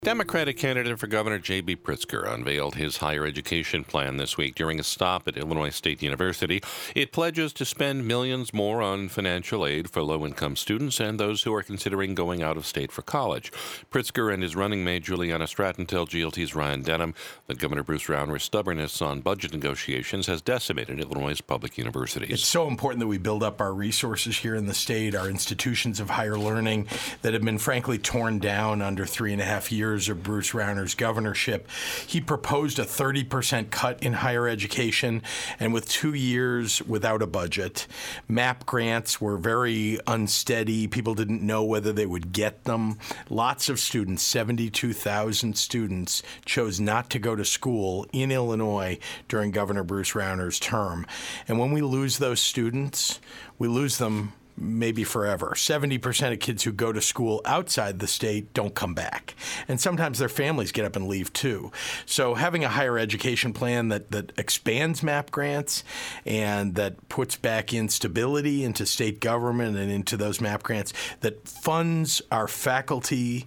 Democratic candidate for governor J.B. Pritzker unveiled his higher education plan this week during a stop at Illinois State University. It pledges to spend millions more on financial aid for low-income students and those who are considering going out of state for college. Pritzker and his running mate Juliana Stratton tell GLT's Ryan Denham that Governor Bruce Rauner's stubbornness on budget negotiations has decimated Illinois' public universities. It's so important that we build up our resources here in the state, our institutions of higher learning that have been frankly torn down under 3.5 years of Bruce Rauner's governorship. He proposed a 30% cut in higher education, and with 2 years without a budget, MAP grants were very unsteady. People didn't know whether they would get them. Lots of students, 72,000 students, chose not to go to school in Illinois during Governor Bruce Rauner's term. And when we lose those students, we lose them maybe forever. 70% of kids who go to school outside the state don't come back. And sometimes their families get up and leave too. So having a higher education plan that expands MAP grants and that puts back in stability into state government and into those MAP grants, that funds our faculty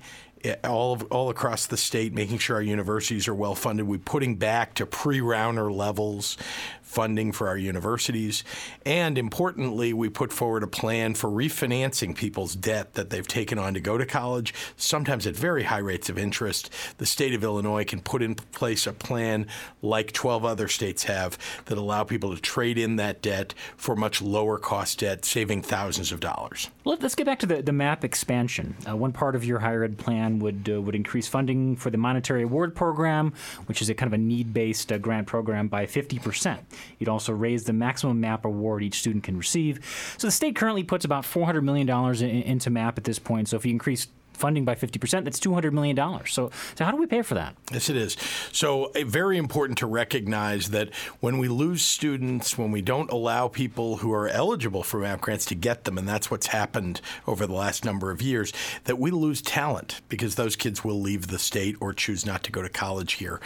all across the state, making sure our universities are well funded. We're putting back to pre-Rauner levels funding for our universities. And importantly, we put forward a plan for refinancing people's debt that they've taken on to go to college, sometimes at very high rates of interest. The state of Illinois can put in place a plan like 12 other states have that allow people to trade in that debt for much lower cost debt, saving thousands of dollars. Let's get back to the MAP expansion. One part of your higher ed plan would increase funding for the Monetary Award Program, which is a kind of a need-based grant program, by 50%. You'd also raise the maximum MAP award each student can receive. So the state currently puts about $400 million into MAP at this point. So if you increase funding by 50%, that's $200 million. So how do we pay for that? Yes, it is. So very important to recognize that when we lose students, when we don't allow people who are eligible for MAP grants to get them, and that's what's happened over the last number of years, that we lose talent because those kids will leave the state or choose not to go to college here.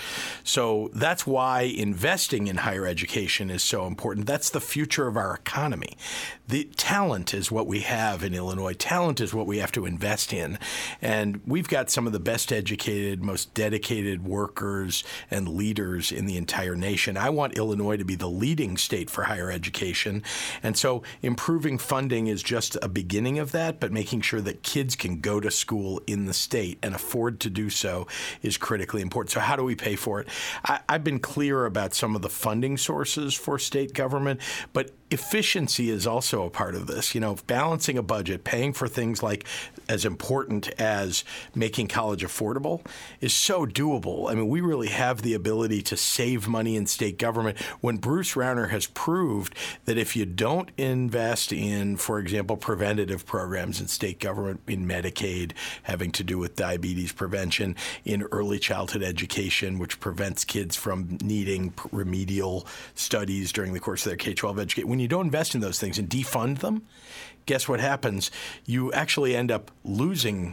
So that's why investing in higher education is so important. That's the future of our economy. The talent is what we have in Illinois. Talent is what we have to invest in. And we've got some of the best educated, most dedicated workers and leaders in the entire nation. I want Illinois to be the leading state for higher education. And so improving funding is just a beginning of that, but making sure that kids can go to school in the state and afford to do so is critically important. So how do we pay for it? I've been clear about some of the funding sources for state government, but efficiency is also a part of this. You know, balancing a budget, paying for things like as important as making college affordable is so doable. I mean, we really have the ability to save money in state government when Bruce Rauner has proved that if you don't invest in, for example, preventative programs in state government, in Medicaid, having to do with diabetes prevention, in early childhood education, which prevents kids from needing remedial studies during the course of their K-12 education, when you don't invest in those things and defund them, guess what happens? You actually end up losing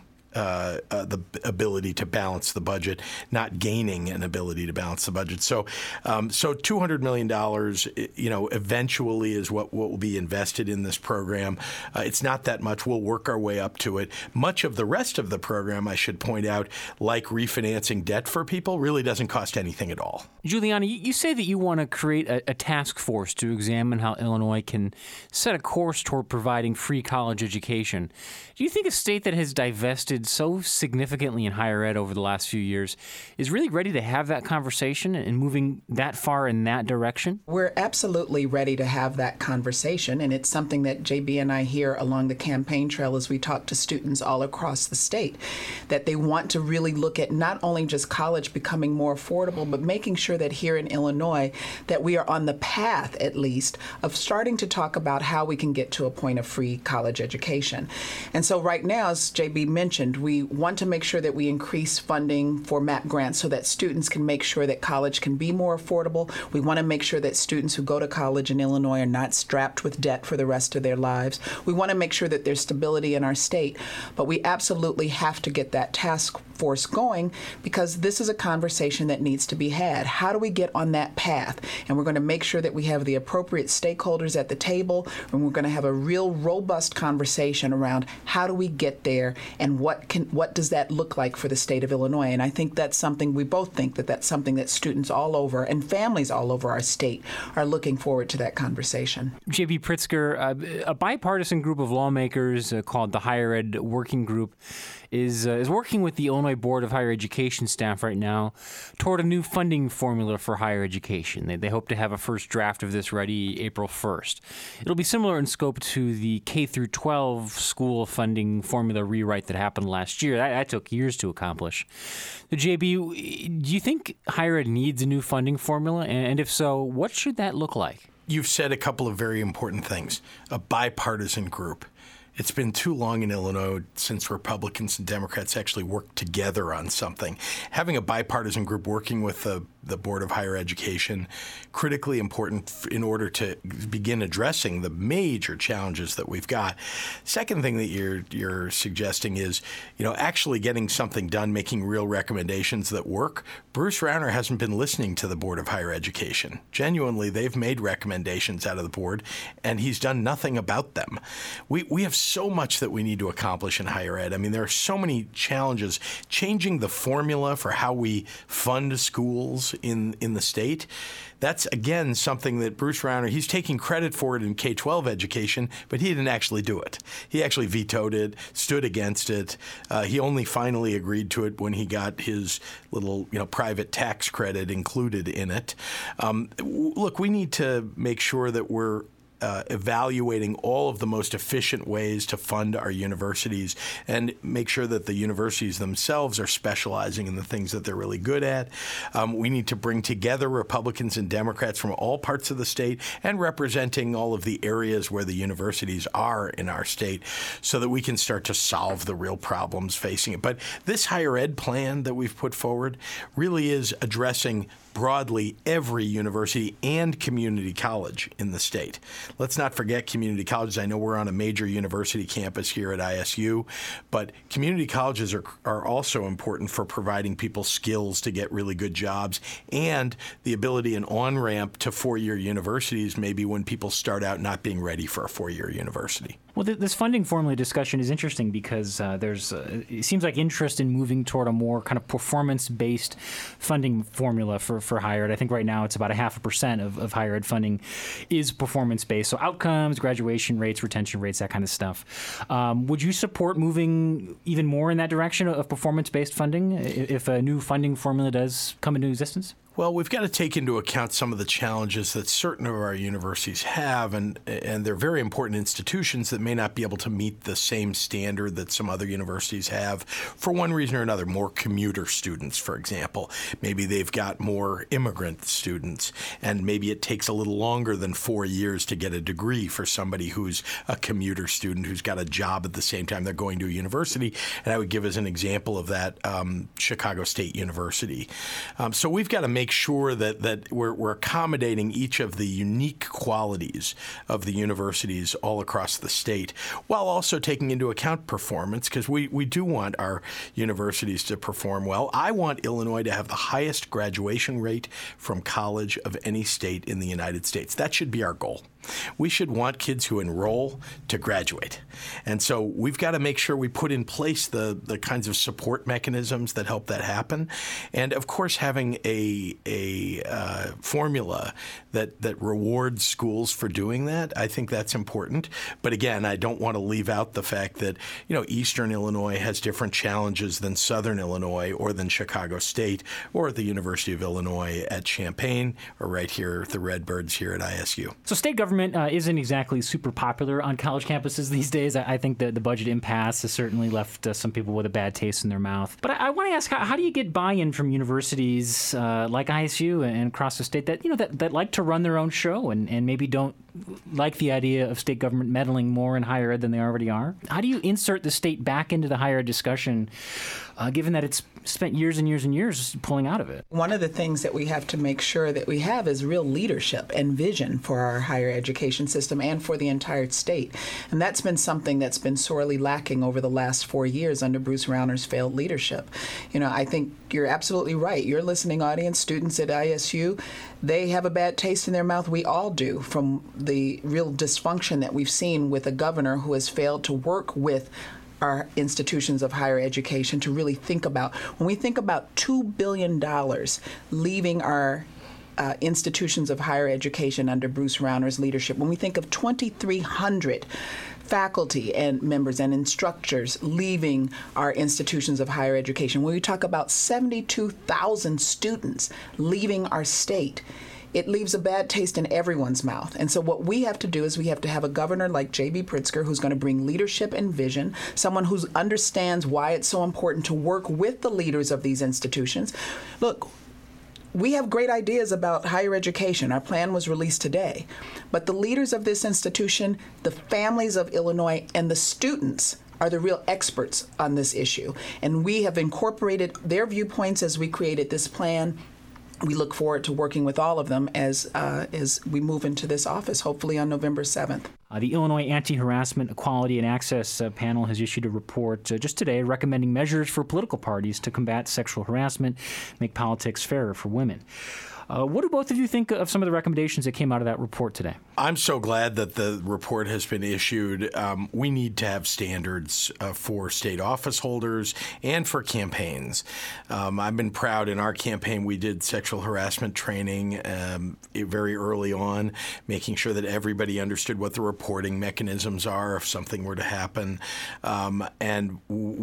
the ability to balance the budget, not gaining an ability to balance the budget. So $200 million, eventually is what will be invested in this program. It's not that much. We'll work our way up to it. Much of the rest of the program, I should point out, like refinancing debt for people, really doesn't cost anything at all. Juliana, you say that you want to create a task force to examine how Illinois can set a course toward providing free college education. Do you think a state that has divested so significantly in higher ed over the last few years is really ready to have that conversation and moving that far in that direction? We're absolutely ready to have that conversation, and it's something that JB and I hear along the campaign trail as we talk to students all across the state, that they want to really look at not only just college becoming more affordable, but making sure that here in Illinois that we are on the path, at least, of starting to talk about how we can get to a point of free college education. And so right now, as JB mentioned, we want to make sure that we increase funding for MAP grants so that students can make sure that college can be more affordable. We want to make sure that students who go to college in Illinois are not strapped with debt for the rest of their lives. We want to make sure that there's stability in our state, but we absolutely have to get that task force going because this is a conversation that needs to be had. How do we get on that path? And we're going to make sure that we have the appropriate stakeholders at the table, and we're going to have a real robust conversation around how do we get there and what what does that look like for the state of Illinois? And I think that's something, we both think that that's something that students all over and families all over our state are looking forward to that conversation. J.B. Pritzker, a bipartisan group of lawmakers called the Higher Ed Working Group is working with the Illinois Board of Higher Education staff right now toward a new funding formula for higher education. They hope to have a first draft of this ready April 1st. It'll be similar in scope to the K-12 school funding formula rewrite that happened last year. That took years to accomplish. So, JB, do you think higher ed needs a new funding formula? And if so, what should that look like? You've said a couple of very important things. A bipartisan group. It's been too long in Illinois since Republicans and Democrats actually worked together on something. Having a bipartisan group working with the Board of Higher Education, critically important in order to begin addressing the major challenges that we've got. Second thing that you're suggesting is, actually getting something done, making real recommendations that work. Bruce Rauner hasn't been listening to the Board of Higher Education. Genuinely, they've made recommendations out of the board, and he's done nothing about them. We have so much that we need to accomplish in higher ed. I mean, there are so many challenges. Changing the formula for how we fund schools in the state, that's, again, something that Bruce Rauner, he's taking credit for it in K-12 education, but he didn't actually do it. He actually vetoed it, stood against it. He only finally agreed to it when he got his little, private tax credit included in it. Look, we need to make sure that we're evaluating all of the most efficient ways to fund our universities and make sure that the universities themselves are specializing in the things that they're really good at. We need to bring together Republicans and Democrats from all parts of the state and representing all of the areas where the universities are in our state so that we can start to solve the real problems facing it. But this higher ed plan that we've put forward really is addressing broadly every university and community college in the state. Let's not forget community colleges. I know we're on a major university campus here at ISU, but community colleges are also important for providing people skills to get really good jobs and the ability and on-ramp to four-year universities maybe when people start out not being ready for a four-year university. Well, this funding formula discussion is interesting because it seems like interest in moving toward a more kind of performance-based funding formula for higher ed. I think right now it's about 0.5% of higher ed funding is performance-based. So outcomes, graduation rates, retention rates, that kind of stuff. Would you support moving even more in that direction of performance-based funding if a new funding formula does come into existence? Well, we've got to take into account some of the challenges that certain of our universities have, and they're very important institutions that may not be able to meet the same standard that some other universities have for one reason or another. More commuter students, for example. Maybe they've got more immigrant students, and maybe it takes a little longer than 4 years to get a degree for somebody who's a commuter student who's got a job at the same time they're going to a university. And I would give as an example of that Chicago State University. So we've got to make sure that we're accommodating each of the unique qualities of the universities all across the state, while also taking into account performance, because we do want our universities to perform well. I want Illinois to have the highest graduation rate from college of any state in the United States. That should be our goal. We should want kids who enroll to graduate. And so we've got to make sure we put in place the kinds of support mechanisms that help that happen. And, of course, having a formula that rewards schools for doing that, I think that's important. But, again, I don't want to leave out the fact that, Eastern Illinois has different challenges than Southern Illinois or than Chicago State or the University of Illinois at Champaign or right here at the Redbirds here at ISU. So state government isn't exactly super popular on college campuses these days. I think the budget impasse has certainly left some people with a bad taste in their mouth. But I want to ask, how do you get buy-in from universities like ISU and across the state that like to run their own show and maybe don't like the idea of state government meddling more in higher ed than they already are? How do you insert the state back into the higher ed discussion, given that it's spent years and years and years pulling out of it? One of the things that we have to make sure that we have is real leadership and vision for our higher education system and for the entire state. And that's been something that's been sorely lacking over the last 4 years under Bruce Rauner's failed leadership. I think you're absolutely right. Your listening audience, students at ISU, they have a bad taste in their mouth. We all do, from the real dysfunction that we've seen with a governor who has failed to work with our institutions of higher education to really think about, when we think about $2 billion leaving our institutions of higher education under Bruce Rauner's leadership, when we think of 2,300 faculty and members and instructors leaving our institutions of higher education, when we talk about 72,000 students leaving our state, it leaves a bad taste in everyone's mouth. And so what we have to do is we have to have a governor like J.B. Pritzker who's going to bring leadership and vision, someone who understands why it's so important to work with the leaders of these institutions. Look, we have great ideas about higher education. Our plan was released today. But the leaders of this institution, the families of Illinois, and the students are the real experts on this issue. And we have incorporated their viewpoints as we created this plan. We look forward to working with all of them as we move into this office, hopefully on November 7th. The Illinois Anti-Harassment, Equality, and Access panel has issued a report just today recommending measures for political parties to combat sexual harassment, make politics fairer for women. What do both of you think of some of the recommendations that came out of that report today? I'm so glad that the report has been issued. We need to have standards for state office holders and for campaigns. I've been proud in our campaign we did sexual harassment training very early on, making sure that everybody understood what the reporting mechanisms are if something were to happen. And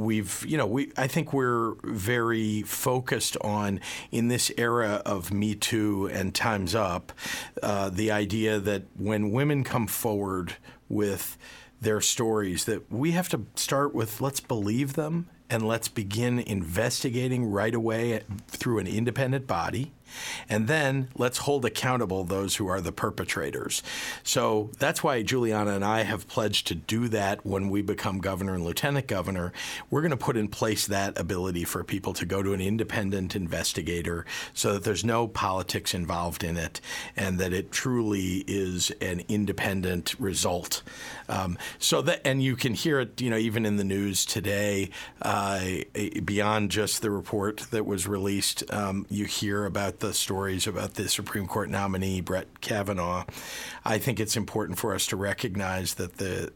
I think we're very focused on, in this era of Me Too and Time's Up, the idea that when women come forward with their stories, that we have to start with let's believe them and let's begin investigating right away through an independent body. And then let's hold accountable those who are the perpetrators. So that's why Juliana and I have pledged to do that when we become governor and lieutenant governor. We're going to put in place that ability for people to go to an independent investigator so that there's no politics involved in it and that it truly is an independent result. And you can hear it, even in the news today, beyond just the report that was released, you hear about the stories about the Supreme Court nominee, Brett Kavanaugh. I think it's important for us to recognize that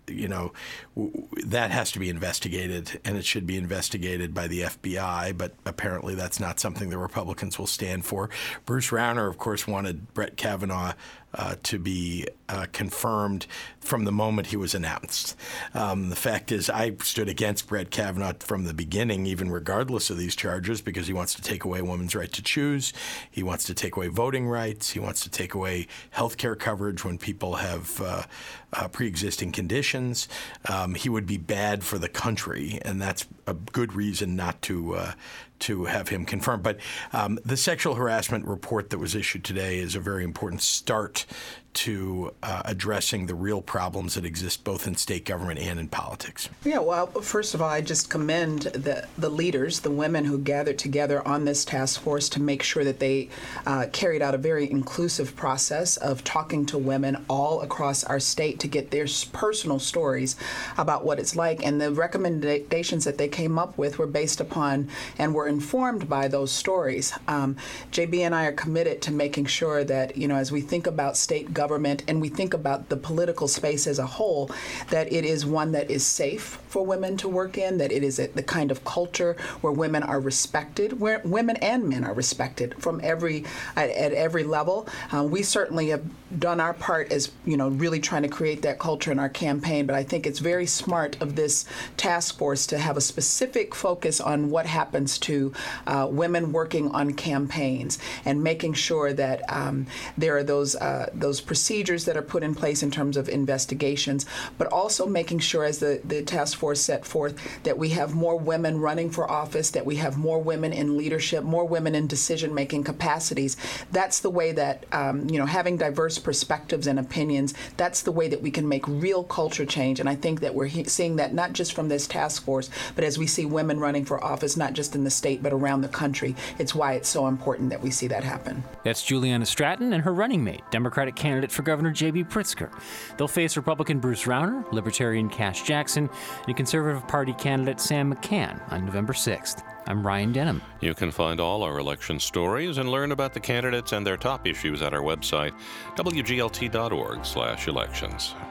that has to be investigated, and it should be investigated by the FBI, but apparently that's not something the Republicans will stand for. Bruce Rauner, of course, wanted Brett Kavanaugh to be confirmed from the moment he was announced. The fact is, I stood against Brett Kavanaugh from the beginning, even regardless of these charges, because he wants to take away women's right to choose. He wants to take away voting rights. He wants to take away health care coverage when people have pre-existing conditions. He would be bad for the country, and that's a good reason not to have him confirmed. But the sexual harassment report that was issued today is a very important start to addressing the real problems that exist both in state government and in politics. Yeah, well, first of all, I just commend the leaders, the women who gathered together on this task force to make sure that they carried out a very inclusive process of talking to women all across our state to get their personal stories about what it's like. And the recommendations that they came up with were based upon and were informed by those stories. JB and I are committed to making sure that, as we think about state government and we think about the political space as a whole, that it is one that is safe for women to work in, that it is the kind of culture where women are respected, where women and men are respected at every level. We certainly have done our part as, really trying to create that culture in our campaign, but I think it's very smart of this task force to have a specific focus on what happens to women working on campaigns and making sure that there are those procedures that are put in place in terms of investigations, but also making sure, as the task force set forth, that we have more women running for office, that we have more women in leadership, more women in decision-making capacities. That's the way that, having diverse perspectives and opinions, that's the way that we can make real culture change. And I think that we're seeing that not just from this task force, but as we see women running for office, not just in the state, but around the country. It's why it's so important that we see that happen. That's Juliana Stratton and her running mate, Democratic candidate for Governor J.B. Pritzker. They'll face Republican Bruce Rauner, Libertarian Cash Jackson, and Conservative Party candidate Sam McCann on November 6th. I'm Ryan Denham. You can find all our election stories and learn about the candidates and their top issues at our website, wglt.org/elections.